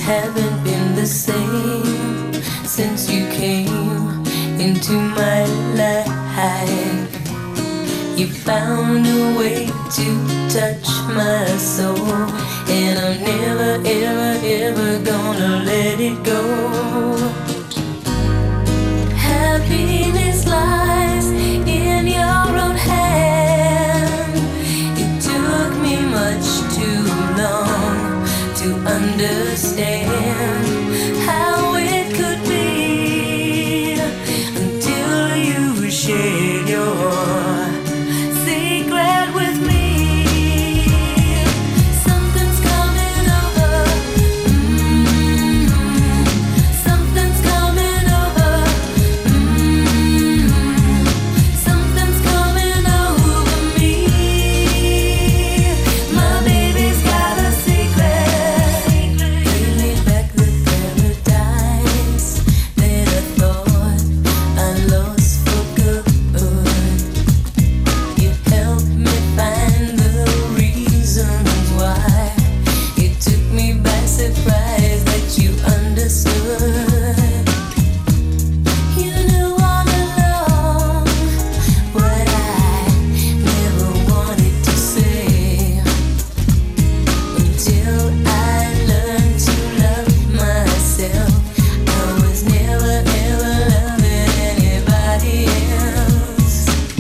haven't been the same since you came into my life. You found a way to touch my soul, and I'm never, ever, ever gonna let it go. Happiness lies in your own hand. It took me much too long to understand how it could be until you shared your secret with me. Something's coming over. Something's coming over. Something's coming over me. My baby's got a secret. Bring me back the paradise that I thought I lost for good. You helped me find the reasons why. It took me by surprise that you understood. You knew all along what I never wanted to say, until I learned to love myself. I was never ever loving anybody else.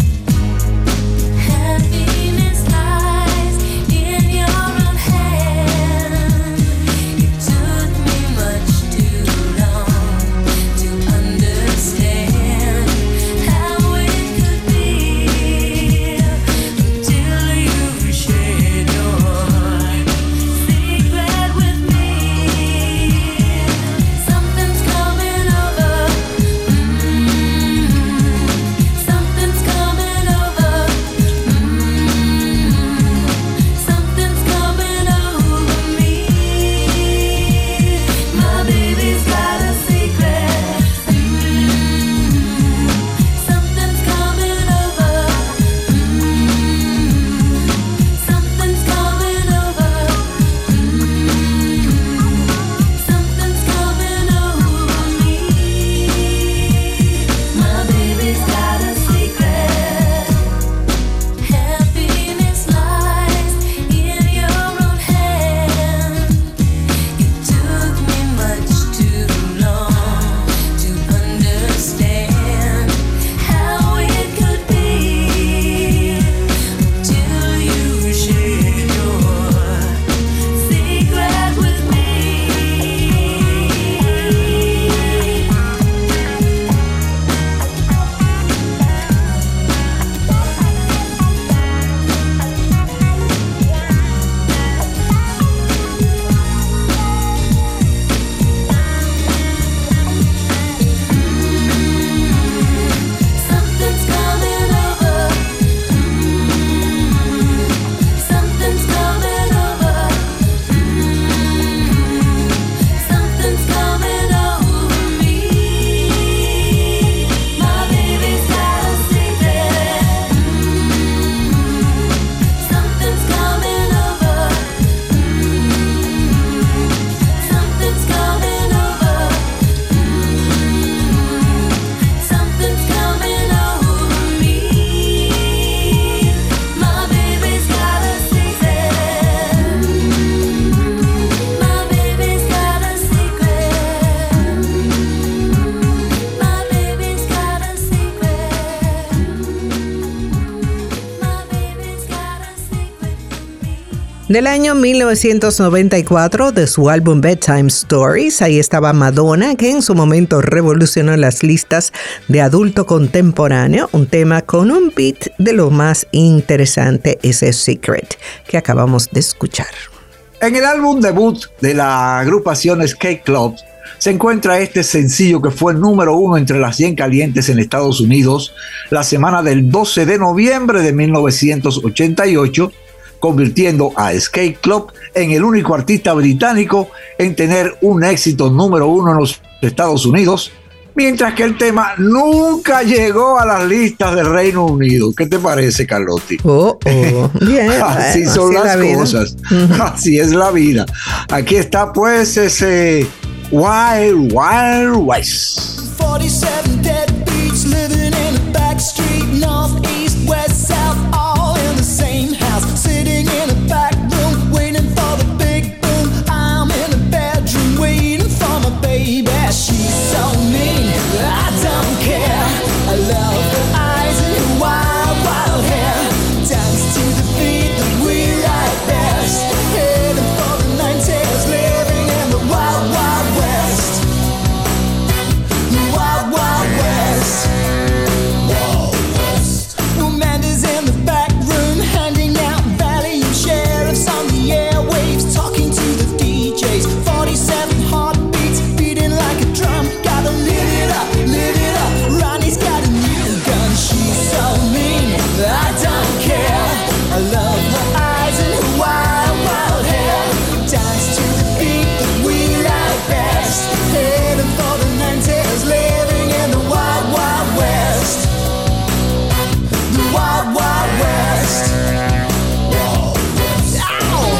Happiness lies in your own hand. It took me much too long to understand how it could be until you shared your secret with me. Something's coming over. Something's coming over. Something's coming over me. My baby's got a secret. Something's coming over. Something's coming over. Something's coming over me. My baby's got a secret. Happiness lies in your own hand. It took me much too long to understand how it could be until you shared your secret with me. Something's coming over. Something's coming over. Something's coming over me. My baby's got a secret. Something's coming over. Something's coming over. Something's coming over me. My baby's got a secret. My baby's got a secret. My baby's got a secret. My baby's got a secret for me. Del año 1994, de su álbum Bedtime Stories, ahí estaba Madonna, que en su momento revolucionó las listas de adulto contemporáneo, un tema con un beat de lo más interesante, ese Secret, que acabamos de escuchar. En el álbum debut de la agrupación Skate Club se encuentra este sencillo que fue el número 1 entre las 100 calientes en Estados Unidos la semana del 12 de noviembre de 1988, convirtiendo a Skate Club en el único artista británico en tener un éxito número 1 en los Estados Unidos mientras que el tema nunca llegó a las listas del Reino Unido. ¿Qué te parece, Carlotti? Bien. Así son las cosas. Así es la vida. Aquí está pues ese Wild Wild West. 47 deadbeats living in a back street, north, east, west, south, all in the same house, sitting in a back room, waiting for the big boom. I'm in a bedroom, waiting for my baby. She's so mean, I don't care. I love her eyes and her wild, wild hair. Dance to the beat that we like best. Heading for the 90s, living in the wild, wild west. Wild, wild west. Wild west. Well, Amanda's in the back room, handing out Valium sheriffs on the airwaves, talking to the DJs. 47 heartbeats, beating like a drum. Gotta live it up, live it up. Ronnie's got a new gun. She's so mean, I don't care. I love her eyes and her wild, wild hair. Dance to the beat that we like best. Heading for the 90s, living in the wild, wild west. The wild, wild west. Wild west. Ow!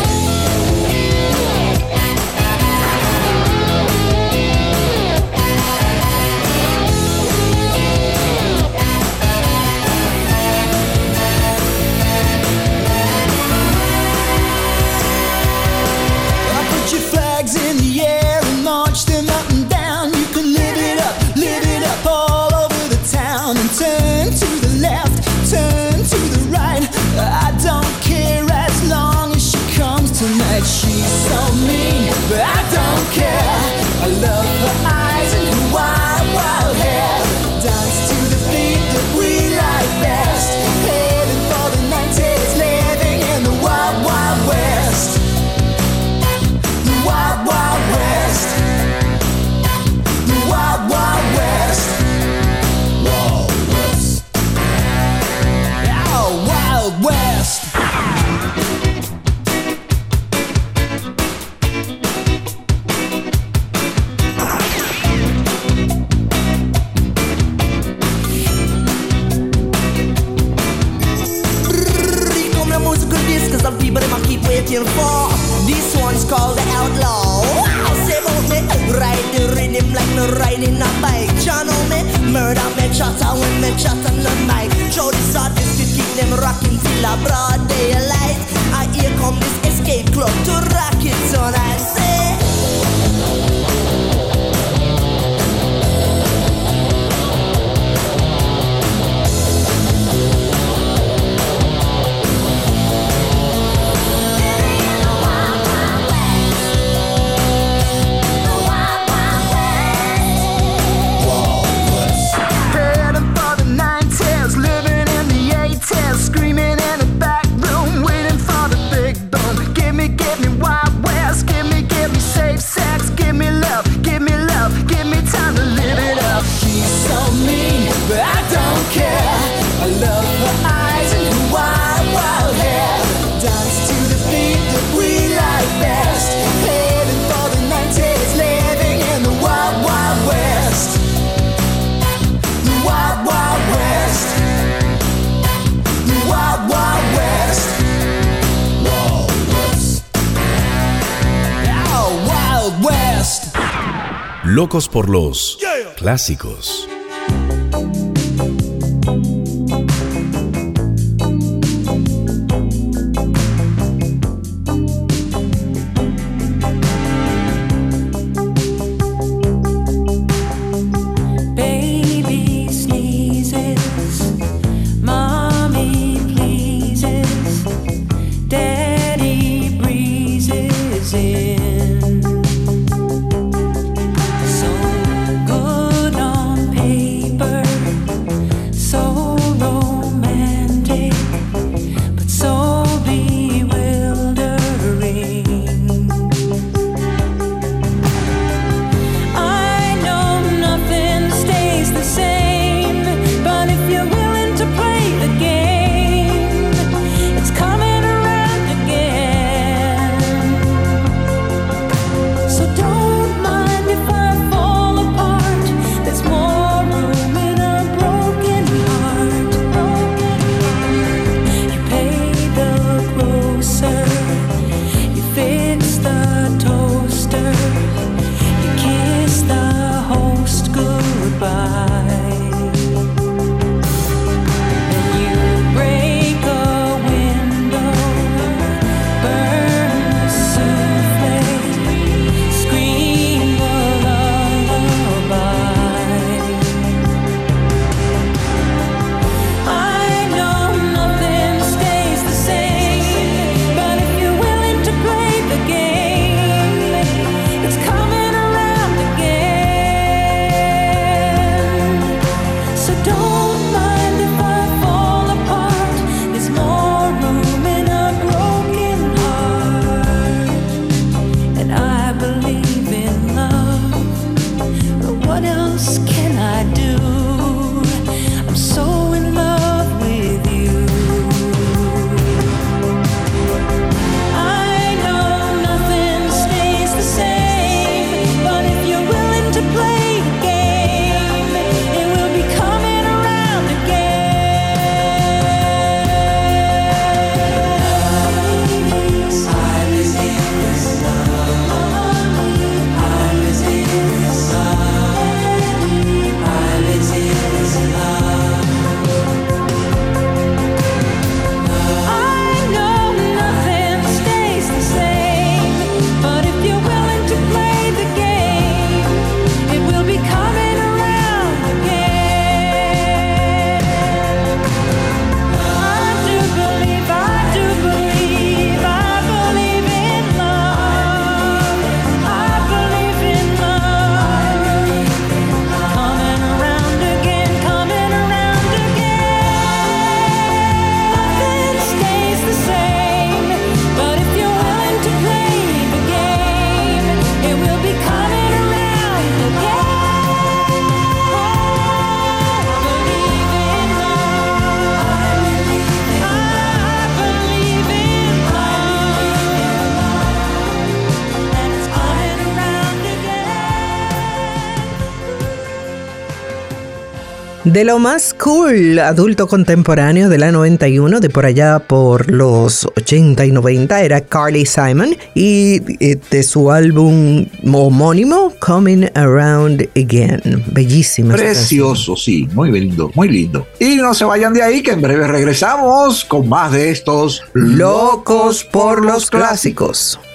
I put your flags in the air and march them up and down. You can live it up all over the town. And turn to the left, turn to the right. I don't care as long as she comes tonight. She's so mean, but I don't care. I love her eyes and her wild, wild hair. Dance to the beat that we like best. Heading for the 90s, living in the wild, wild west. The wild, wild west. The wild, wild west. Wild west. Oh, wild west. Come your musical disc, some people them a keep waiting for. This one's called the Outlaw. Wow, say about me, ride the rhythm like no riding a bike. You know me, murder me chatter when me chat on the mic. Show this artist to keep them rocking till a broad daylight. And here come this escape club to rock it tonight. Say. Heading for the 90s, living in the 80s, screaming in the back room, waiting for the big boom. Give me Wild West, give me safe sex, give me love, give me time to live it up. She's so mean, but I don't care. I love her eyes and her wild, wild hair. Dance to the beat that we like best. Heading for the 90s, living in the wild, wild west. The wild, wild west. The wild, wild west. Wild west. Oh, wild west. Locos por los clásicos. Baby sneezes, mommy pleases, daddy breezes in. So good on paper. De lo más cool, adulto contemporáneo de la 91, de por allá por los 80 y 90, era Carly Simon, y de su álbum homónimo, Coming Around Again. Bellísima. Precioso, sí, muy lindo, muy lindo. Y no se vayan de ahí, que en breve regresamos con más de estos Locos por los clásicos.